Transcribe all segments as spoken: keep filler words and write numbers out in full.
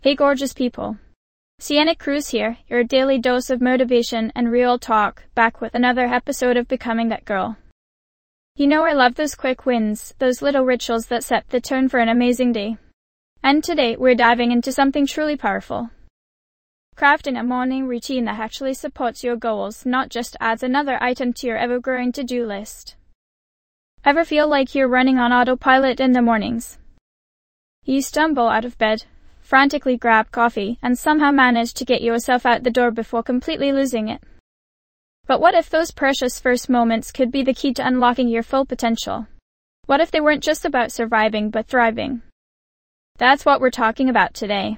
Hey gorgeous people. Sienna Cruz here, your daily dose of motivation and real talk, back with another episode of Becoming That Girl. You know I love those quick wins, those little rituals that set the tone for an amazing day. And today we're diving into something truly powerful. Crafting a morning routine that actually supports your goals, not just adds another item to your ever-growing to-do list. Ever feel like you're running on autopilot in the mornings? You stumble out of bed, frantically grab coffee, and somehow manage to get yourself out the door before completely losing it. But what if those precious first moments could be the key to unlocking your full potential? What if they weren't just about surviving but thriving? That's what we're talking about today.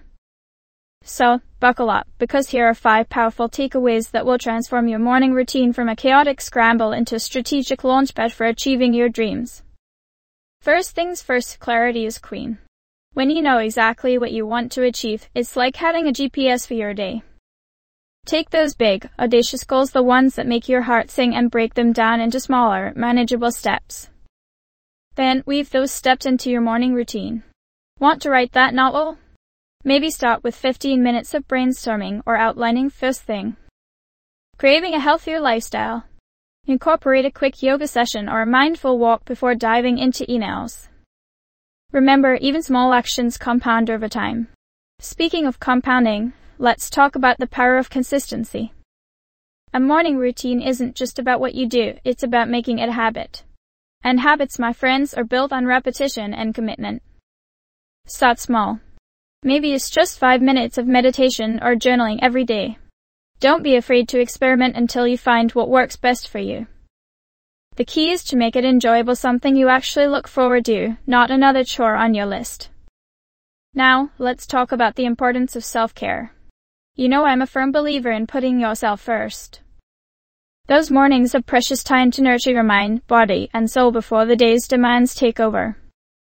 So, buckle up, because here are five powerful takeaways that will transform your morning routine from a chaotic scramble into a strategic launchpad for achieving your dreams. First things first, clarity is queen. When you know exactly what you want to achieve, it's like having a G P S for your day. Take those big, audacious goals, the ones that make your heart sing, and break them down into smaller, manageable steps. Then, weave those steps into your morning routine. Want to write that novel? Maybe start with fifteen minutes of brainstorming or outlining first thing. Craving a healthier lifestyle? Incorporate a quick yoga session or a mindful walk before diving into emails. Remember, even small actions compound over time. Speaking of compounding, let's talk about the power of consistency. A morning routine isn't just about what you do, it's about making it a habit. And habits, my friends, are built on repetition and commitment. Start small. Maybe it's just five minutes of meditation or journaling every day. Don't be afraid to experiment until you find what works best for you. The key is to make it enjoyable, something you actually look forward to, not another chore on your list. Now, let's talk about the importance of self-care. You know I'm a firm believer in putting yourself first. Those mornings are precious time to nurture your mind, body, and soul before the day's demands take over.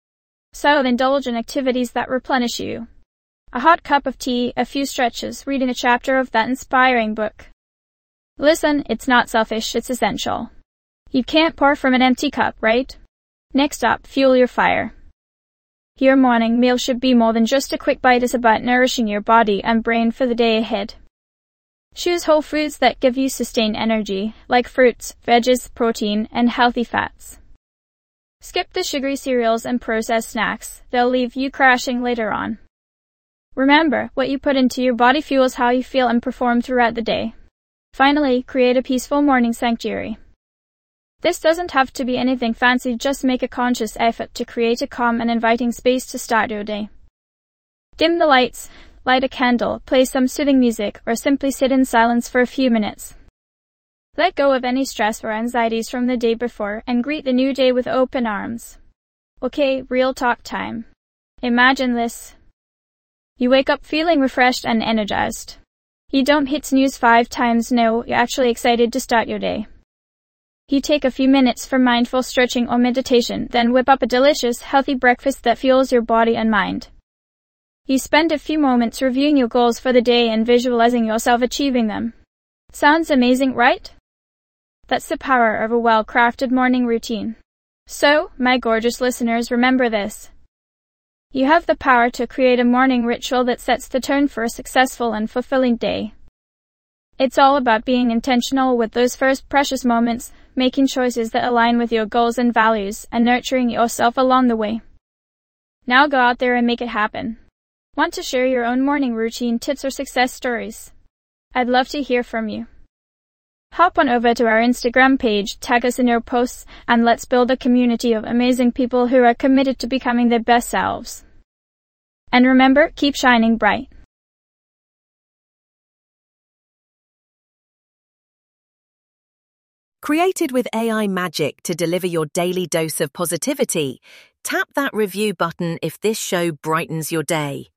So indulge in activities that replenish you. A hot cup of tea, a few stretches, reading a chapter of that inspiring book. Listen, it's not selfish, it's essential. You can't pour from an empty cup, right? Next up, fuel your fire. Your morning meal should be more than just a quick bite. It's about nourishing your body and brain for the day ahead. Choose whole foods that give you sustained energy, like fruits, veggies, protein, and healthy fats. Skip the sugary cereals and processed snacks. They'll leave you crashing later on. Remember, what you put into your body fuels how you feel and perform throughout the day. Finally, create a peaceful morning sanctuary. This doesn't have to be anything fancy, just make a conscious effort to create a calm and inviting space to start your day. Dim the lights, light a candle, play some soothing music, or simply sit in silence for a few minutes. Let go of any stress or anxieties from the day before and greet the new day with open arms. Okay, real talk time. Imagine this. You wake up feeling refreshed and energized. You don't hit snooze five times, no, you're actually excited to start your day. You take a few minutes for mindful stretching or meditation, then whip up a delicious, healthy breakfast that fuels your body and mind. You spend a few moments reviewing your goals for the day and visualizing yourself achieving them. Sounds amazing, right? That's the power of a well-crafted morning routine. So, my gorgeous listeners, remember this. You have the power to create a morning ritual that sets the tone for a successful and fulfilling day. It's all about being intentional with those first precious moments, making choices that align with your goals and values, and nurturing yourself along the way. Now go out there and make it happen. Want to share your own morning routine tips or success stories? I'd love to hear from you. Hop on over to our Instagram page, tag us in your posts, and let's build a community of amazing people who are committed to becoming their best selves. And remember, keep shining bright. Created with A I magic to deliver your daily dose of positivity, tap that review button if this show brightens your day.